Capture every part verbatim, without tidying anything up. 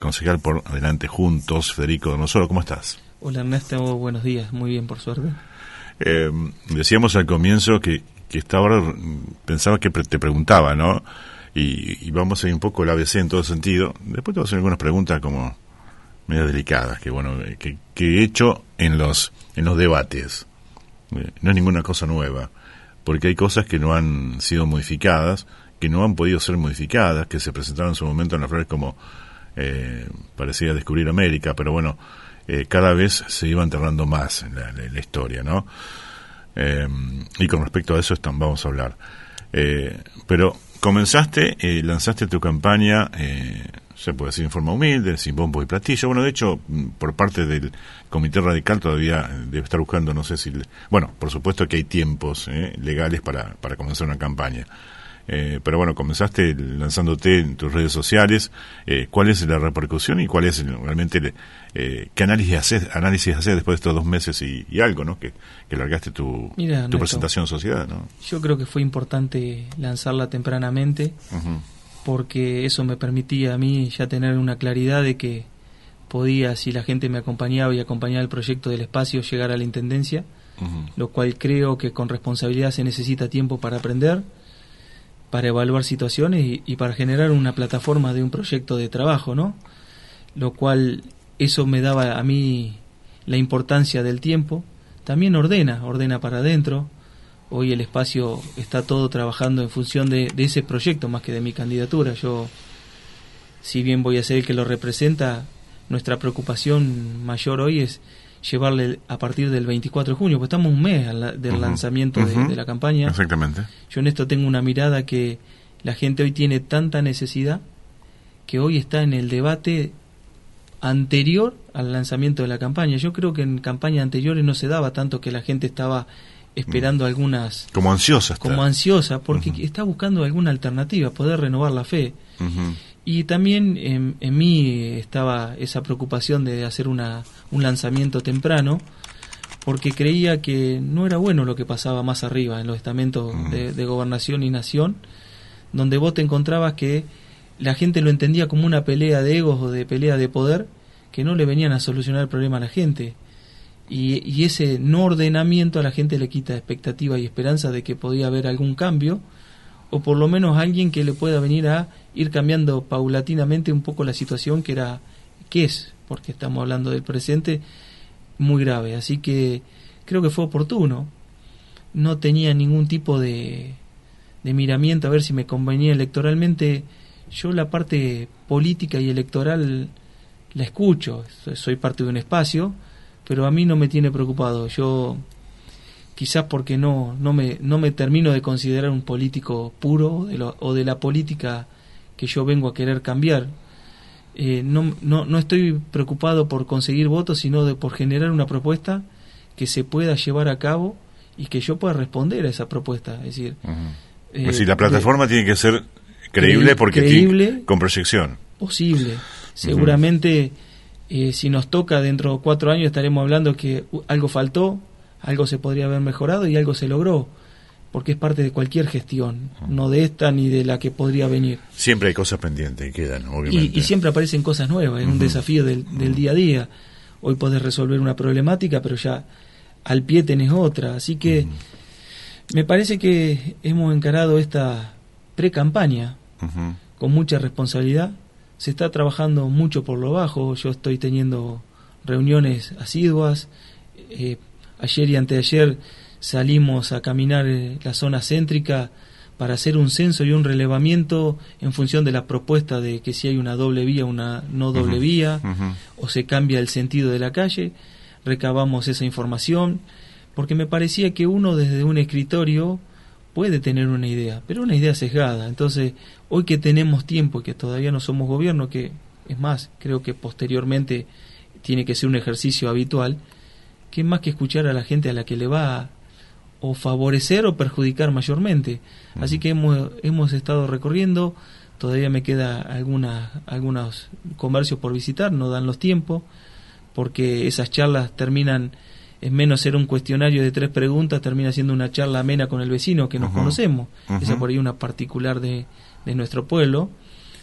concejal por Adelante Juntos, Federico Donosoro. ¿Cómo estás? Hola Ernesto, buenos días, muy bien, por suerte. Eh, decíamos al comienzo que, que estaba, pensaba que te preguntaba, ¿no? Y, y vamos a ir un poco el A B C en todo sentido. Después te voy a hacer algunas preguntas como medio delicadas, que bueno, que, que he hecho en los, en los debates. Eh, no es ninguna cosa nueva, porque hay cosas que no han sido modificadas, que no han podido ser modificadas, que se presentaron en su momento en las flores como eh, parecía descubrir América, pero bueno, eh, cada vez se iba enterrando más en la, en la historia, ¿no? Eh, y con respecto a eso están, vamos a hablar. Eh, pero comenzaste, eh, lanzaste tu campaña, eh, se puede decir en forma humilde, sin bombo y platillo. Bueno, de hecho, por parte del Comité Radical todavía debe estar buscando, no sé si... Le, bueno, por supuesto que hay tiempos eh, legales para, para comenzar una campaña. Eh, pero bueno, comenzaste lanzándote en tus redes sociales. Eh, ¿Cuál es la repercusión y cuál es realmente eh, qué análisis haces, análisis haces después de estos dos meses y, y algo, ¿no? Que, que largaste tu, Mira, tu Neto, presentación en sociedad, ¿no? Yo creo que fue importante lanzarla tempranamente, uh-huh. porque eso me permitía a mí ya tener una claridad de que podía, si la gente me acompañaba y acompañaba el proyecto del espacio, llegar a la intendencia, uh-huh. lo cual creo que con responsabilidad se necesita tiempo para aprender, para evaluar situaciones y, y para generar una plataforma de un proyecto de trabajo, ¿no? Lo cual, eso me daba a mí la importancia del tiempo. También ordena, ordena para adentro. Hoy el espacio está todo trabajando en función de, de ese proyecto más que de mi candidatura. Yo, si bien voy a ser el que lo representa, nuestra preocupación mayor hoy es llevarle a partir del veinticuatro de junio, pues estamos un mes al, del uh-huh. lanzamiento de, uh-huh. de la campaña. Exactamente. Yo en esto tengo una mirada que la gente hoy tiene tanta necesidad que hoy está en el debate anterior al lanzamiento de la campaña. Yo creo que en campañas anteriores no se daba tanto, que la gente estaba esperando uh-huh. algunas... Como ansiosa. Está. Como ansiosa, porque uh-huh. está buscando alguna alternativa, poder renovar la fe. Uh-huh. Y también en, en mí estaba esa preocupación de hacer una, un lanzamiento temprano, porque creía que no era bueno lo que pasaba más arriba en los estamentos uh-huh. de, de gobernación y nación, donde vos te encontrabas que la gente lo entendía como una pelea de egos o de pelea de poder, que no le venían a solucionar el problema a la gente. Y, y ese no ordenamiento a la gente le quita expectativa y esperanza de que podía haber algún cambio, o por lo menos alguien que le pueda venir a ir cambiando paulatinamente un poco la situación que era, que es, porque estamos hablando del presente, muy grave. Así que creo que fue oportuno. No tenía ningún tipo de, de miramiento a ver si me convenía electoralmente. Yo la parte política y electoral la escucho, soy parte de un espacio, pero a mí no me tiene preocupado. Yo... quizás porque no no me no me termino de considerar un político puro de lo, o de la política que yo vengo a querer cambiar. Eh, no, no no estoy preocupado por conseguir votos, sino de por generar una propuesta que se pueda llevar a cabo y que yo pueda responder a esa propuesta. Es decir, uh-huh. eh, pues si la plataforma de, tiene que ser creíble, porque creíble, tiene, con proyección. Posible. Seguramente, uh-huh. eh, si nos toca dentro de cuatro años estaremos hablando que algo faltó, algo se podría haber mejorado y algo se logró, porque es parte de cualquier gestión, uh-huh. no de esta ni de la que podría venir. Siempre hay cosas pendientes y quedan, obviamente. Y, y siempre aparecen cosas nuevas, es uh-huh. un desafío del, del día a día. Hoy podés resolver una problemática, pero ya al pie tenés otra. Así que uh-huh. me parece que hemos encarado esta pre-campaña uh-huh. con mucha responsabilidad. Se está trabajando mucho por lo bajo. Yo estoy teniendo reuniones asiduas. Eh, ayer y anteayer salimos a caminar la zona céntrica para hacer un censo y un relevamiento en función de la propuesta de que si hay una doble vía, una no doble uh-huh. vía, uh-huh. o se cambia el sentido de la calle. Recabamos esa información, porque me parecía que uno desde un escritorio puede tener una idea, pero una idea sesgada. Entonces, hoy que tenemos tiempo y que todavía no somos gobierno, que es más, creo que posteriormente tiene que ser un ejercicio habitual, que más que escuchar a la gente a la que le va a o favorecer o perjudicar mayormente. Uh-huh. Así que hemos, hemos estado recorriendo, todavía me queda alguna, algunos comercios por visitar, no dan los tiempos, porque esas charlas terminan, en menos ser un cuestionario de tres preguntas, termina siendo una charla amena con el vecino que nos uh-huh. conocemos. Uh-huh. Esa por ahí una particular de, de nuestro pueblo.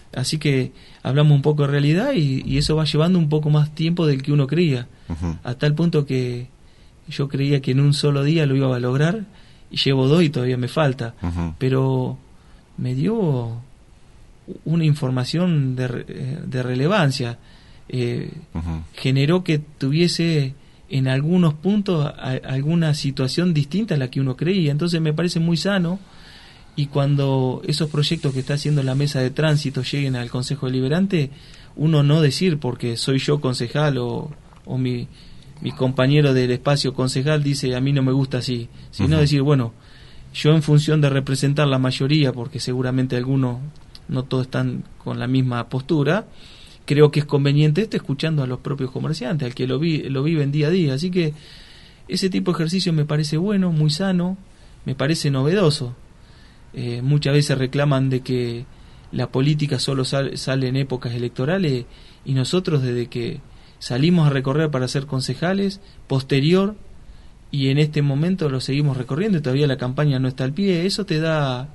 Así que hablamos un poco de realidad y, y eso va llevando un poco más tiempo del que uno creía, uh-huh. a tal punto que yo creía que en un solo día lo iba a lograr y llevo dos y todavía me falta, uh-huh. pero me dio una información de, de relevancia, eh, uh-huh. generó que tuviese en algunos puntos a, alguna situación distinta a la que uno creía, entonces me parece muy sano. Y cuando esos proyectos que está haciendo la mesa de tránsito lleguen al Consejo Deliberante, uno no decir porque soy yo concejal o, o mi, mi compañero del espacio concejal dice a mí no me gusta así, sino uh-huh. decir, bueno, yo en función de representar la mayoría, porque seguramente algunos no todos están con la misma postura, creo que es conveniente esto escuchando a los propios comerciantes, al que lo, vi, lo viven día a día. Así que ese tipo de ejercicio me parece bueno, muy sano, me parece novedoso. Eh, muchas veces reclaman de que la política solo sal, sale en épocas electorales y nosotros desde que salimos a recorrer para ser concejales, posterior y en este momento lo seguimos recorriendo y todavía la campaña no está al pie, eso te da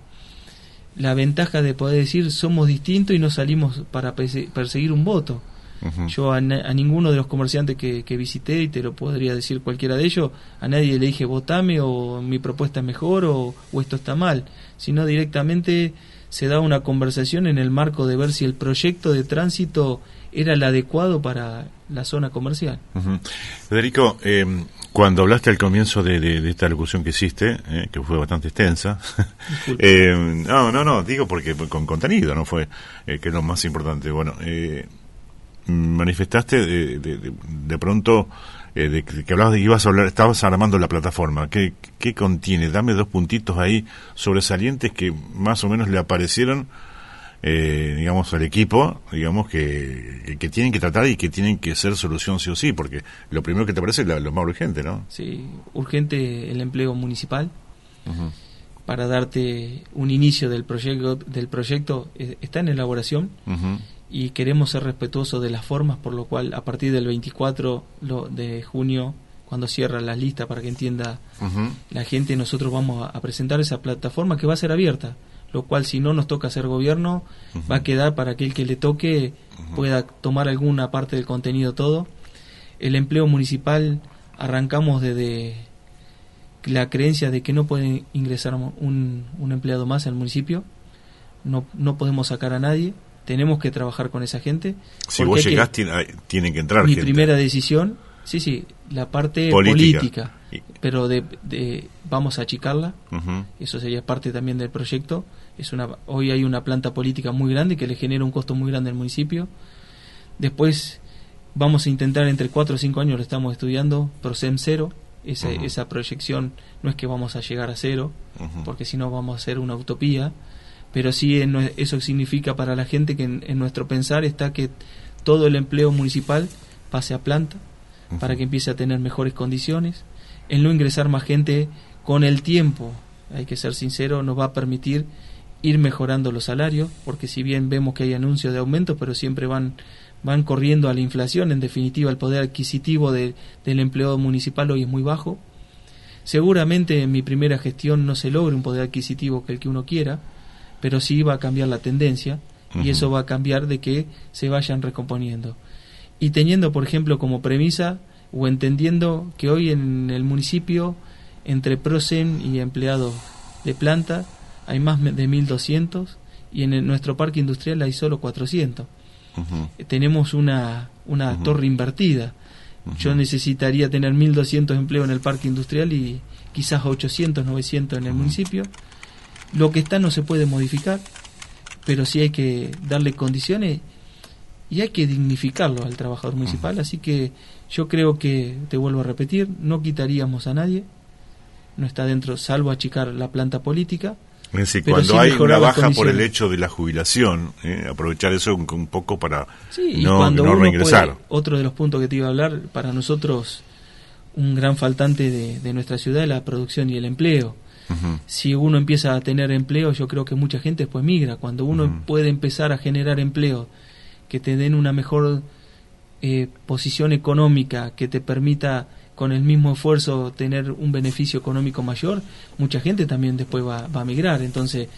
la ventaja de poder decir somos distintos y no salimos para perseguir un voto. Uh-huh. Yo a, a ninguno de los comerciantes que, que visité, y te lo podría decir cualquiera de ellos, a nadie le dije votame o mi propuesta es mejor o, o esto está mal, sino directamente se da una conversación en el marco de ver si el proyecto de tránsito era el adecuado para la zona comercial. Uh-huh. Federico, eh, cuando hablaste al comienzo de, de, de esta locución que hiciste, eh, que fue bastante extensa, eh, no, no, no, digo porque con contenido, no fue, eh, que es lo más importante, bueno, eh, manifestaste de, de, de, de pronto eh, de que hablabas de que ibas a hablar, estabas armando la plataforma. ¿Qué, qué contiene? Dame dos puntitos ahí sobresalientes que más o menos le aparecieron, eh, digamos, al equipo, digamos, que, que, que tienen que tratar y que tienen que ser solución sí o sí, porque lo primero que te parece es la, lo más urgente, ¿no? Sí, urgente el empleo municipal. Uh-huh. Para darte un inicio del proyecto, del proyecto eh, está en elaboración. Uh-huh. Y queremos ser respetuosos de las formas, por lo cual a partir del veinticuatro de junio, cuando cierra la lista para que entienda uh-huh. la gente, nosotros vamos a presentar esa plataforma que va a ser abierta, lo cual si no nos toca hacer gobierno, uh-huh. va a quedar para que el que le toque uh-huh. pueda tomar alguna parte del contenido todo. El empleo municipal, arrancamos desde la creencia de que no puede ingresar un, un empleado más al municipio, no, no podemos sacar a nadie. Tenemos que trabajar con esa gente. Si vos llegás, que, tiene, tienen que entrar mi gente. Mi primera decisión, sí, sí, la parte política, política pero de, de vamos a achicarla. Uh-huh. Eso sería parte también del proyecto. Es una hoy hay una planta política muy grande que le genera un costo muy grande al municipio. Después vamos a intentar, entre cuatro o cinco años lo estamos estudiando, PROCEM cero. Esa, uh-huh. esa proyección no es que vamos a llegar a cero, uh-huh. porque si no vamos a hacer una utopía. Pero sí eso significa para la gente que en, en nuestro pensar está que todo el empleo municipal pase a planta uh-huh. para que empiece a tener mejores condiciones. El no ingresar más gente con el tiempo, hay que ser sincero, nos va a permitir ir mejorando los salarios, porque si bien vemos que hay anuncios de aumento, pero siempre van van corriendo a la inflación. En definitiva, el poder adquisitivo de, del empleado municipal hoy es muy bajo. Seguramente en mi primera gestión no se logre un poder adquisitivo que el que uno quiera, pero sí va a cambiar la tendencia uh-huh. y eso va a cambiar de que se vayan recomponiendo. Y teniendo, por ejemplo, como premisa o entendiendo que hoy en el municipio, entre PROCEN y empleados de planta, hay más de mil doscientos y en el, nuestro parque industrial hay solo cuatrocientos. Uh-huh. Tenemos una, una uh-huh. torre invertida. Uh-huh. Yo necesitaría tener mil doscientos empleos en el parque industrial y quizás ochocientos, novecientos en el uh-huh. municipio. Lo que está no se puede modificar, pero sí hay que darle condiciones y hay que dignificarlo al trabajador municipal. Uh-huh. Así que yo creo que, te vuelvo a repetir, no quitaríamos a nadie, no está dentro, salvo achicar la planta política. Es decir, cuando sí hay una baja por el hecho de la jubilación, eh, aprovechar eso un, un poco para sí, no, y cuando no uno reingresar. Puede, otro de los puntos que te iba a hablar, para nosotros un gran faltante de, de nuestra ciudad es la producción y el empleo. Uh-huh. Si uno empieza a tener empleo, yo creo que mucha gente después migra. Cuando uno uh-huh. puede empezar a generar empleo que te den una mejor eh, posición económica, que te permita con el mismo esfuerzo tener un beneficio económico mayor, mucha gente también después va, va a migrar. Entonces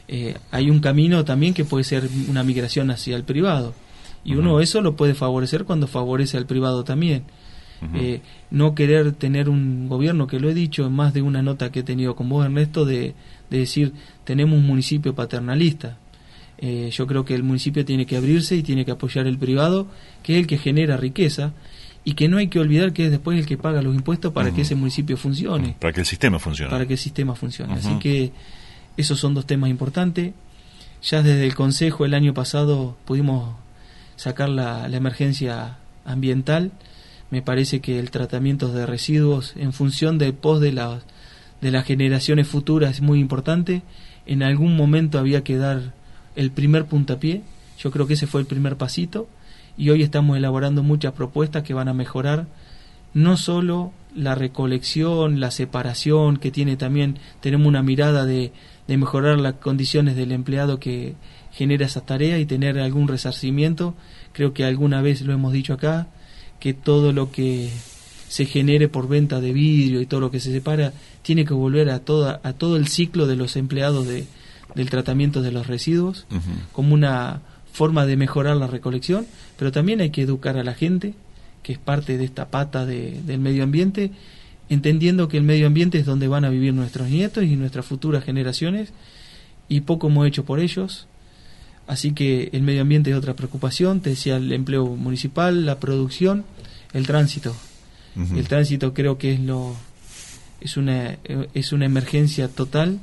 eh, hay un camino también que puede ser una migración hacia el privado, y uno uh-huh. eso lo puede favorecer cuando favorece al privado también. Uh-huh. Eh, no querer tener un gobierno, que lo he dicho en más de una nota que he tenido con vos, Ernesto, de, de decir, tenemos un municipio paternalista. Eh, yo creo que el municipio tiene que abrirse y tiene que apoyar el privado, que es el que genera riqueza, y que no hay que olvidar que es después el que paga los impuestos para uh-huh. que ese municipio funcione. Para que el sistema funcione. Para que el sistema funcione. Uh-huh. Así que esos son dos temas importantes. Ya desde el Consejo el año pasado pudimos sacar la, la emergencia ambiental. Me parece que el tratamiento de residuos en función del post de, la, de las generaciones futuras es muy importante. En algún momento había que dar el primer puntapié. Yo creo que ese fue el primer pasito, y hoy estamos elaborando muchas propuestas que van a mejorar no solo la recolección, la separación, que tiene también, tenemos una mirada de, de mejorar las condiciones del empleado que genera esas tareas y tener algún resarcimiento. Creo que alguna vez lo hemos dicho acá, que todo lo que se genere por venta de vidrio y todo lo que se separa tiene que volver a toda a todo el ciclo de los empleados de, del tratamiento de los residuos, uh-huh. como una forma de mejorar la recolección, pero también hay que educar a la gente, que es parte de esta pata de, del medio ambiente, entendiendo que el medio ambiente es donde van a vivir nuestros nietos y nuestras futuras generaciones, y poco hemos hecho por ellos. Así que el medio ambiente es otra preocupación. Te decía, el empleo municipal, la producción, el tránsito. Uh-huh. El tránsito creo que es lo es una es una emergencia total,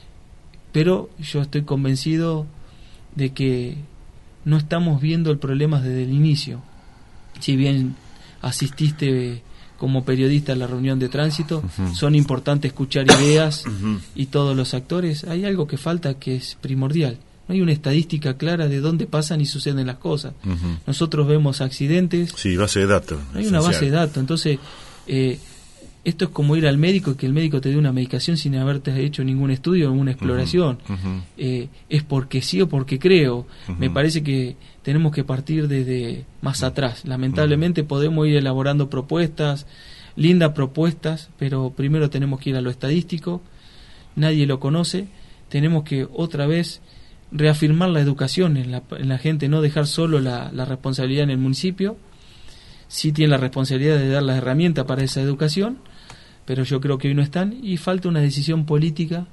pero yo estoy convencido de que no estamos viendo el problema desde el inicio. Si bien asististe como periodista a la reunión de tránsito, uh-huh. son importantes escuchar ideas uh-huh. y todos los actores. Hay algo que falta que es primordial. No hay una estadística clara de dónde pasan y suceden las cosas. Uh-huh. Nosotros vemos accidentes. Sí, base de datos. No hay una base de datos. Entonces, eh, esto es como ir al médico y que el médico te dé una medicación sin haberte hecho ningún estudio o ninguna exploración. Uh-huh. Eh, es porque sí o porque creo. Uh-huh. Me parece que tenemos que partir desde más uh-huh. atrás. Lamentablemente uh-huh. podemos ir elaborando propuestas, lindas propuestas, pero primero tenemos que ir a lo estadístico. Nadie lo conoce. Tenemos que otra vez reafirmar la educación en la, en la gente, no dejar solo la, la responsabilidad en el municipio. Sí tiene la responsabilidad de dar las herramientas para esa educación, pero yo creo que hoy no están, y falta una decisión política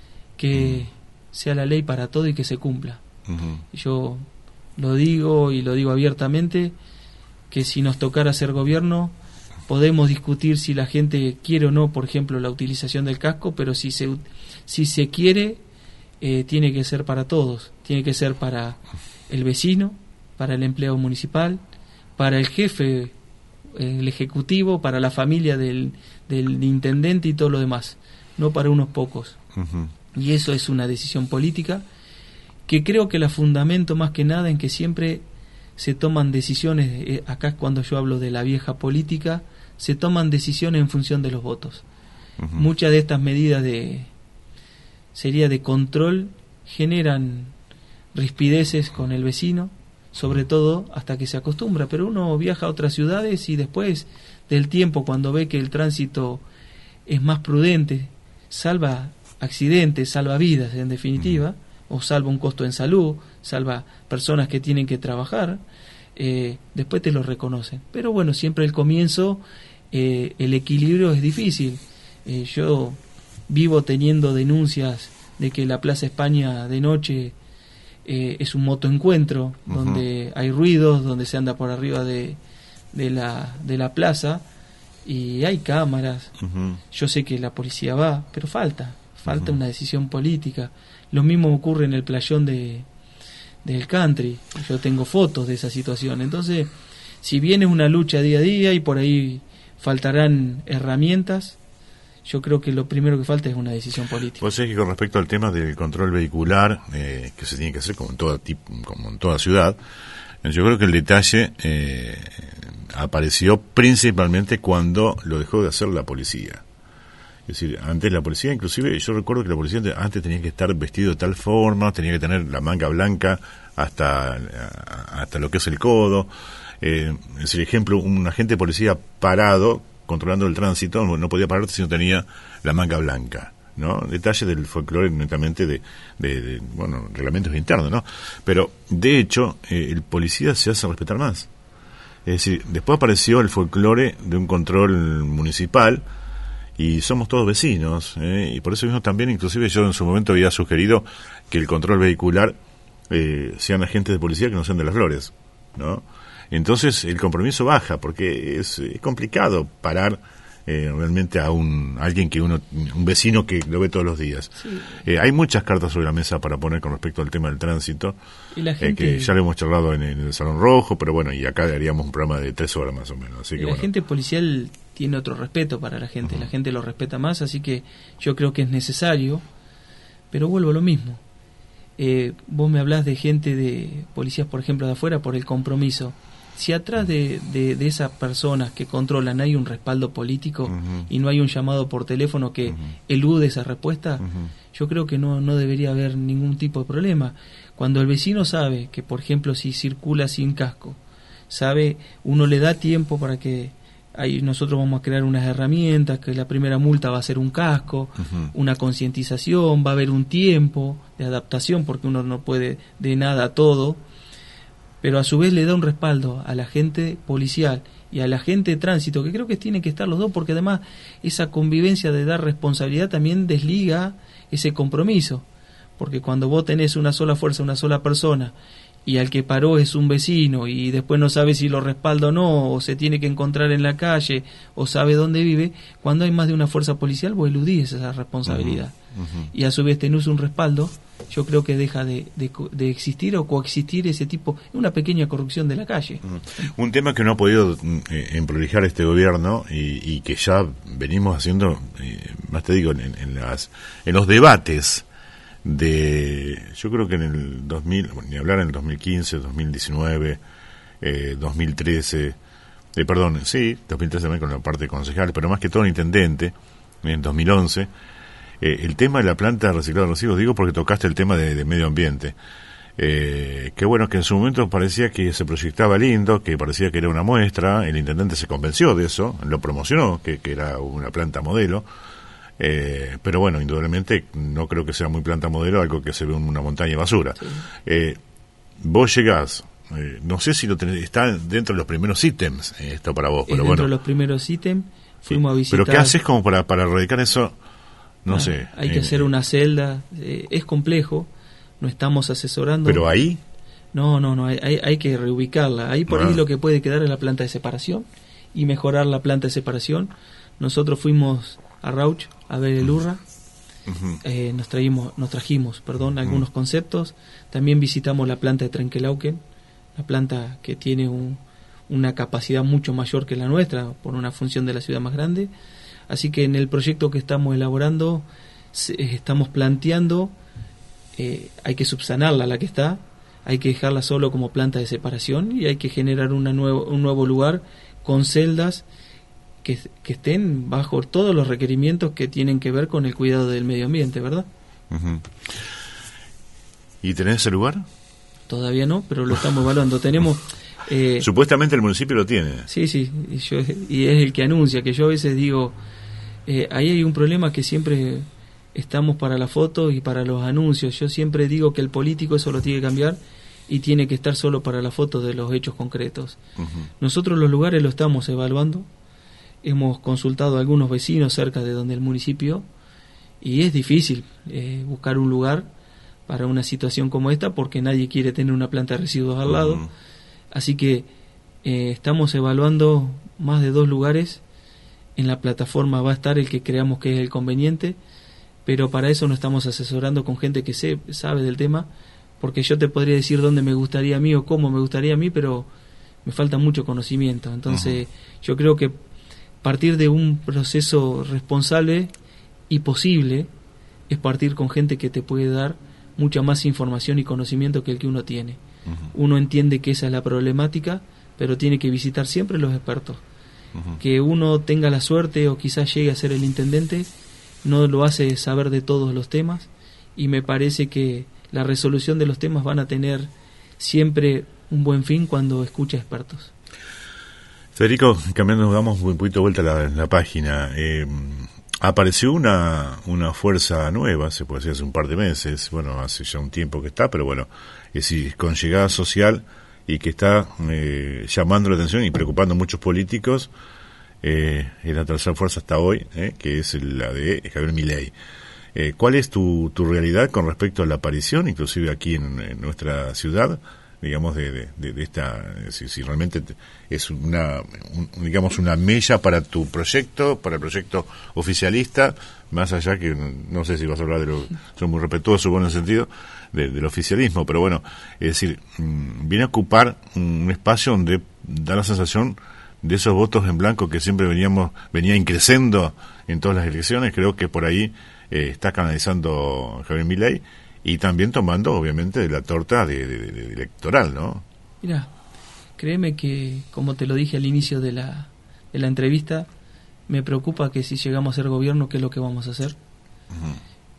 que uh-huh. sea la ley para todo y que se cumpla. Uh-huh. Yo lo digo y lo digo abiertamente, que si nos tocara ser gobierno, podemos discutir si la gente quiere o no, por ejemplo, la utilización del casco, pero si se, si se quiere, Eh, tiene que ser para todos, tiene que ser para el vecino, para el empleado municipal, para el jefe, eh, el ejecutivo, para la familia del, del intendente y todo lo demás, no para unos pocos. Uh-huh. Y eso es una decisión política que creo que la fundamento más que nada en que siempre se toman decisiones, eh, acá cuando yo hablo de la vieja política, se toman decisiones en función de los votos. Uh-huh. Muchas de estas medidas de sería de control generan rispideces con el vecino, sobre todo hasta que se acostumbra, pero uno viaja a otras ciudades y después del tiempo, cuando ve que el tránsito es más prudente, salva accidentes, salva vidas en definitiva, o salva un costo en salud, salva personas que tienen que trabajar, eh, después te lo reconocen. Pero bueno, siempre el comienzo, eh, el equilibrio es difícil. Eh, yo vivo teniendo denuncias de que la Plaza España de noche eh, es un motoencuentro, uh-huh. donde hay ruidos, donde se anda por arriba de, de, la, de la plaza, y hay cámaras. Uh-huh. Yo sé que la policía va, pero falta, falta uh-huh. una decisión política. Lo mismo ocurre en el playón de del country. Yo tengo fotos de esa situación. Entonces, si bien es una lucha día a día y por ahí faltarán herramientas, yo creo que lo primero que falta es una decisión política. Pues es que con respecto al tema del control vehicular, eh, que se tiene que hacer como en toda, tipo, como en toda ciudad, yo creo que el detalle eh, apareció principalmente cuando lo dejó de hacer la policía. Es decir, antes la policía, inclusive, yo recuerdo que la policía antes tenía que estar vestido de tal forma, tenía que tener la manga blanca hasta, hasta lo que es el codo. Eh, es decir, ejemplo, un agente de policía parado controlando el tránsito no podía pararse si no tenía la manga blanca. ¿no? Detalles del folclore netamente de, de, de, bueno, reglamentos internos, ¿no? Pero, de hecho, eh, el policía se hace respetar más. Es decir, después apareció el folclore de un control municipal y somos todos vecinos, ¿eh? Y por eso mismo también, inclusive yo en su momento había sugerido que el control vehicular eh, sean agentes de policía que no sean de Las Flores, ¿no? Entonces el compromiso baja porque es, es complicado parar eh, realmente a un a alguien que uno, un vecino que lo ve todos los días. Sí. Eh, hay muchas cartas sobre la mesa para poner con respecto al tema del tránsito, y la gente, eh, que ya lo hemos charlado en, en el Salón Rojo, pero bueno, y acá haríamos un programa de tres horas más o menos. Así que, la bueno. gente policial tiene otro respeto para la gente, uh-huh. La gente lo respeta más, así que yo creo que es necesario, pero vuelvo a lo mismo. Eh, vos me hablás de gente, de policías, por ejemplo, de afuera, por el compromiso. Si atrás de, de, de esas personas que controlan hay un respaldo político, uh-huh. y no hay un llamado por teléfono que uh-huh. elude esa respuesta, uh-huh. yo creo que no, no debería haber ningún tipo de problema. Cuando el vecino sabe que, por ejemplo, si circula sin casco, sabe, uno le da tiempo para que ahí nosotros vamos a crear unas herramientas, que la primera multa va a ser un casco, uh-huh. una concientización, va a haber un tiempo de adaptación porque uno no puede de nada a todo, pero a su vez le da un respaldo a la gente policial y a la gente de tránsito, que creo que tienen que estar los dos, porque además esa convivencia de dar responsabilidad también desliga ese compromiso, porque cuando vos tenés una sola fuerza, una sola persona, y al que paró es un vecino y después no sabe si lo respalda o no, o se tiene que encontrar en la calle, o sabe dónde vive, cuando hay más de una fuerza policial vos eludís esa responsabilidad. Uh-huh, uh-huh. Y a su vez tenés un respaldo, yo creo que deja de, de, de existir o coexistir ese tipo, una pequeña corrupción de la calle. Uh-huh. Un tema que no ha podido eh, emprolijar este gobierno y, y que ya venimos haciendo, eh, más te digo, en, en, las, en los debates de, yo creo que en el dos mil, bueno, ni hablar en el dos mil quince, dos mil diecinueve, eh, dos mil trece, eh, perdón, sí, dos mil trece también con la parte concejal, pero más que todo el intendente, en dos mil once, eh, el tema de la planta de reciclado de residuos, digo porque tocaste el tema de, de medio ambiente, eh, que bueno, que en su momento parecía que se proyectaba lindo, que parecía que era una muestra, el intendente se convenció de eso, lo promocionó, que, que era una planta modelo. Eh, pero bueno, indudablemente no creo que sea muy planta modelo, algo que se ve en una montaña de basura. Sí. Eh, vos llegás, eh, no sé si lo tenés, está dentro de los primeros ítems eh, esto para vos, es pero dentro bueno. de los primeros ítems, fuimos sí. a visitar. Pero ¿qué haces como para, para erradicar eso? No ah, sé. Hay eh, que hacer una celda, eh, es complejo, no estamos asesorando. ¿Pero ahí? No, no, no, hay, hay, hay que reubicarla. Ahí por ah. ahí lo que puede quedar es la planta de separación y mejorar la planta de separación. Nosotros fuimos a Rauch a ver el Urra, uh-huh. eh, nos traímos, nos trajimos, perdón, algunos uh-huh. conceptos. También visitamos la planta de Trenkelauken, la planta que tiene un, una capacidad mucho mayor que la nuestra por una función de la ciudad más grande. Así que en el proyecto que estamos elaborando se, estamos planteando, eh, hay que subsanarla la que está, hay que dejarla solo como planta de separación y hay que generar una nuevo, un nuevo lugar con celdas Que, que estén bajo todos los requerimientos que tienen que ver con el cuidado del medio ambiente, ¿verdad? Uh-huh. ¿Y tenés ese lugar? Todavía no, pero lo estamos evaluando. Tenemos... Eh, Supuestamente el municipio lo tiene. Sí, sí, y, yo, y es el que anuncia, que yo a veces digo, eh, ahí hay un problema que siempre estamos para la foto y para los anuncios. Yo siempre digo que el político eso lo tiene que cambiar y tiene que estar solo para la foto de los hechos concretos. Uh-huh. Nosotros los lugares lo estamos evaluando. Hemos consultado a algunos vecinos cerca de donde el municipio y es difícil eh, buscar un lugar para una situación como esta porque nadie quiere tener una planta de residuos al lado. Uh-huh. Así que eh, estamos evaluando más de dos lugares. En la plataforma va a estar el que creamos que es el conveniente, pero para eso nos estamos asesorando con gente que se, sabe del tema, porque yo te podría decir dónde me gustaría a mí o cómo me gustaría a mí, pero me falta mucho conocimiento. Entonces uh-huh. yo creo que partir de un proceso responsable y posible es partir con gente que te puede dar mucha más información y conocimiento que el que uno tiene. Uh-huh. Uno entiende que esa es la problemática, pero tiene que visitar siempre los expertos. Uh-huh. Que uno tenga la suerte o quizás llegue a ser el intendente no lo hace saber de todos los temas y me parece que la resolución de los temas van a tener siempre un buen fin cuando escucha expertos. Federico, cambiando, damos un poquito de vuelta a la, la página. Eh, apareció una, una fuerza nueva, se puede decir hace un par de meses, bueno, hace ya un tiempo que está, pero bueno, es decir, con llegada social y que está eh, llamando la atención y preocupando a muchos políticos, eh, es la tercera fuerza hasta hoy, eh, que es la de Javier Milei. Eh, ¿Cuál es tu, tu realidad con respecto a la aparición, inclusive aquí en, en nuestra ciudad, digamos, de, de, de, de esta, si, si realmente es una, un, digamos, una mella para tu proyecto, para el proyecto oficialista, más allá que, no sé si vas a hablar de lo, soy muy respetuoso, bueno, en el sentido, de, del oficialismo, pero bueno, es decir, viene a ocupar un espacio donde da la sensación de esos votos en blanco que siempre veníamos, venía increciendo en todas las elecciones. Creo que por ahí eh, está canalizando Javier Milei y también tomando, obviamente, de la torta de, de, de electoral, ¿no? Mira, créeme que, como te lo dije al inicio de la, de la entrevista, me preocupa que si llegamos a ser gobierno, ¿qué es lo que vamos a hacer? Uh-huh.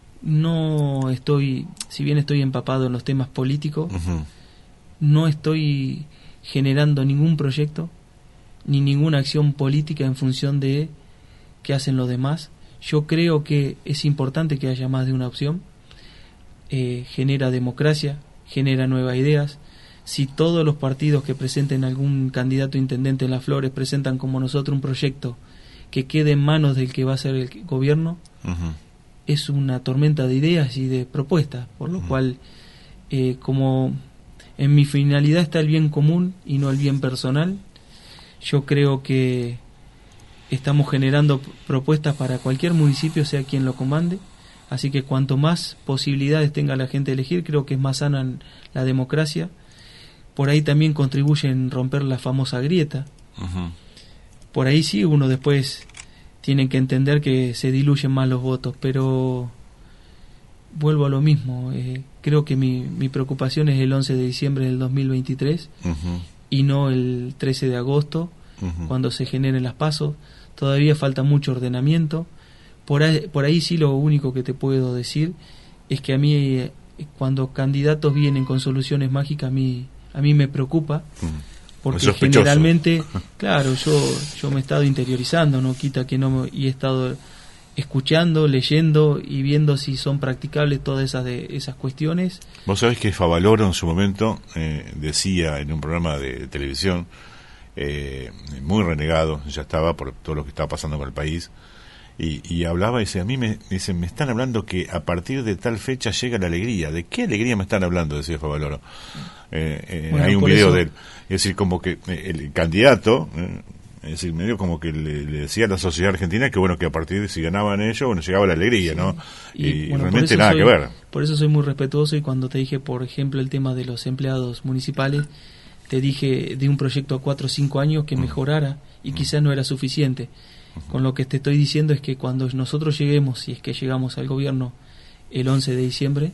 No estoy, si bien estoy empapado en los temas políticos, uh-huh. no estoy generando ningún proyecto ni ninguna acción política en función de qué hacen los demás. Yo creo que es importante que haya más de una opción. Eh, genera democracia, genera nuevas ideas. Si todos los partidos que presenten algún candidato a intendente en Las Flores presentan como nosotros un proyecto que quede en manos del que va a ser el gobierno, uh-huh. es una tormenta de ideas y de propuestas, por lo uh-huh. cual, eh, como en mi finalidad está el bien común y no el bien personal, yo creo que estamos generando propuestas para cualquier municipio, sea quien lo comande. Así que cuanto más posibilidades tenga la gente de elegir, creo que es más sana la democracia. Por ahí también contribuye en romper la famosa grieta. Uh-huh. Por ahí sí, uno después tiene que entender que se diluyen más los votos, pero vuelvo a lo mismo. Eh, creo que mi, mi preocupación es el once de diciembre del dos mil veintitrés uh-huh. y no el trece de agosto, uh-huh. cuando se generen las pasos. Todavía falta mucho ordenamiento. Por ahí, por ahí sí lo único que te puedo decir es que a mí eh, cuando candidatos vienen con soluciones mágicas a mí a mí me preocupa porque generalmente claro yo yo me he estado interiorizando, no quita que no me, y he estado escuchando, leyendo y viendo si son practicables todas esas de esas cuestiones. Vos sabés que Favaloro en su momento eh, decía en un programa de televisión eh, muy renegado, ya estaba por todo lo que estaba pasando con el país. Y, y hablaba y dice, a mí me, dice, me están hablando que a partir de tal fecha llega la alegría. ¿De qué alegría me están hablando? Decía Favaloro. Eh, eh, bueno, hay un video eso... de él. Es decir, como que el candidato, eh, es decir, medio como que le, le decía a la sociedad argentina que bueno, que a partir de si ganaban ellos, bueno, llegaba la alegría, sí. ¿no? Y, y bueno, realmente nada soy, que ver. Por eso soy muy respetuoso y cuando te dije, por ejemplo, el tema de los empleados municipales, te dije de un proyecto a cuatro o cinco años que mejorara y mm. quizás no era suficiente. Con lo que te estoy diciendo es que cuando nosotros lleguemos, si es que llegamos al gobierno el once de diciembre,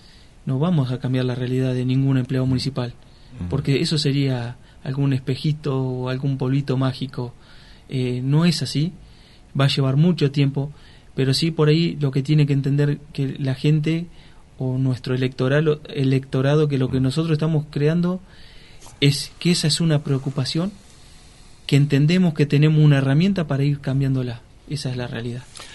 no vamos a cambiar la realidad de ningún empleado municipal, porque eso sería algún espejito o algún polvito mágico. Eh, no es así, va a llevar mucho tiempo, pero sí por ahí lo que tiene que entender que la gente o nuestro electorado, electorado que lo que nosotros estamos creando es que esa es una preocupación, que entendemos que tenemos una herramienta para ir cambiándola. Esa es la realidad.